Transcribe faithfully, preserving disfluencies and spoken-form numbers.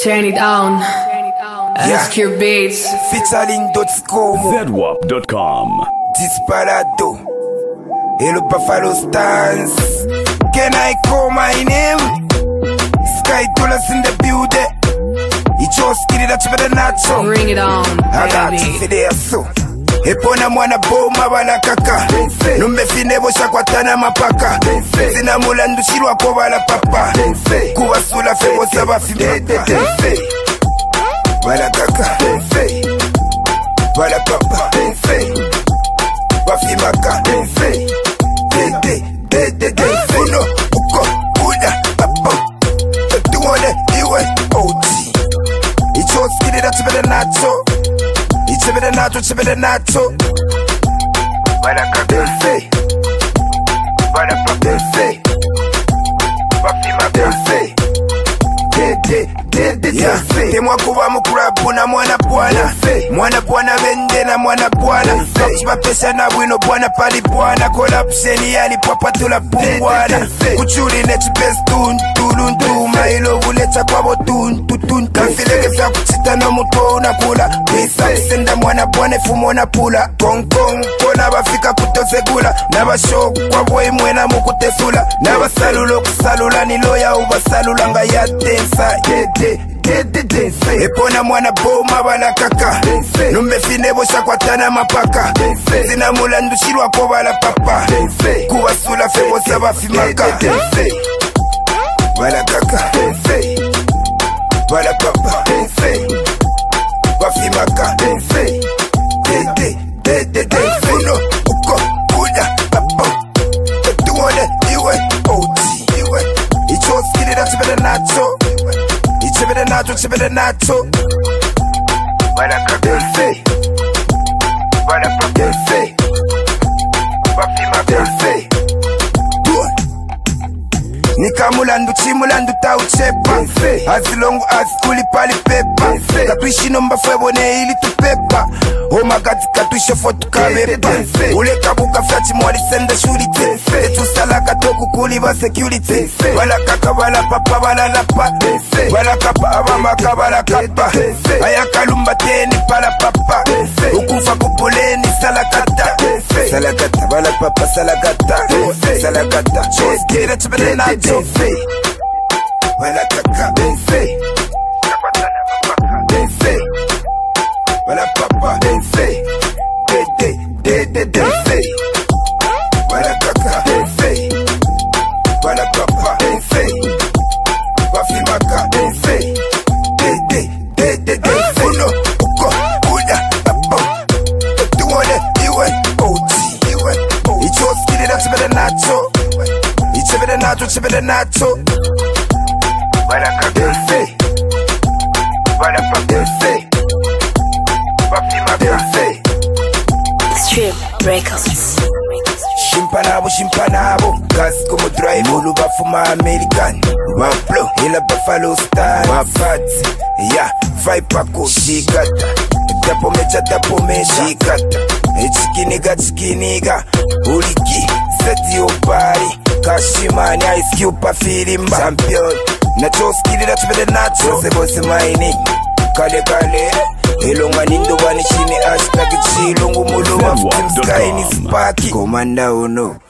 Turn it on. S Q Beats. Featuring .com. Zedwap dot com. Disparado. Hello Buffalo Stance. Can I call my name? Sky Dollars in the building. It's your skinny that's better not so. Bring it on, I got baby. you for there so. Epona mwana boma bala kaka. Numbe finebo shakwatana mapaka. Sina mulandu shirwa ko bala papa. Kuwa sula febo saba fimaka. Bala kaka. Bala papa. Wafimaka. Dede, dede, dede. Uno, uko, uda, papa. Tuone, iwe, oti. Icho skidi that's better not so. It's better not to, it's better not to. Baraka Baraka Benfe Bafima Benfe Dede Dede Dede Temwa kuwa mukurabu na mwana bwana Mwana bwana vende na mwana bwana Kuchiba pesa na wino bwana pali bwana Collapseni yali papa tula pungwana Kuchuri nechi best tun Tulun tu mailo ulecha kwa botun Tutun Kanfileke vya kuchita no muto unakula Bisa senda mwana bwana fumo na pula Kong kong kona bafika kutosegula Nabashoku kwa boy mwena mukutesula Nabasalulo kusalula niloya ubasalula nga ya tensa Dede Dede Dede Epona mwana boma bala kaka Numbe finebo shakwatana mapaka Zina mulandu shirwa ko bala papa Kuwasula febo saba fimaka Bala kaka Bala papa Wafimaka Dede Dede Dede Uno uko uda papa Tuone iwe oti Icho skidi that's better not so It's better not to, it's better not to. Baraka Benfe Baraka Benfe Wafima Benfe Nika mulandu chi mulandu ta uchepa As long as kuli pali pepa Katuishi nomba fwebo ne ili tu pepa Oh my god katuisha fotu kabepa Ule kabuka flachi mwali senda shurite Etu salaka toku kuli ba security Wala kaka wala papa wala lapa Wala kapa awamaka wala kapa Ayaka lumba teni pala papa Ukufa kupuleni salakata Salakata wala papa salakata Salakata Chose gira chibere na Benfe Wala kaka Benfe Kapatana mapaka Benfe Wala papa Benfe Dede Dede Benfe Wala kaka Benfe Wala papa Benfe Wafimaka Benfe Dede Dede Benfe Uno uko uda papa Tuone iwe oti Icho skidi that's better not so It's better not to, it's better not to. Baraka Benfe Baraka Benfe Wafima Benfe Stream Records. Shimpanabo, shimpanabo Kasi como drive Ulu bafuma American Waplo, ila Buffalo Style Wafati, ya, vaipako Shikata, tapo mecha tapo me Shikata, chikiniga chikiniga Uliki, seti opari Kashimani, Ice Cube, Filimba Champion Nacho skili that's better not so Se bose maini Kale kale Elonga nindo wani shini hashtag chilungu mulu wa Team Sky ni spaki Komanda uno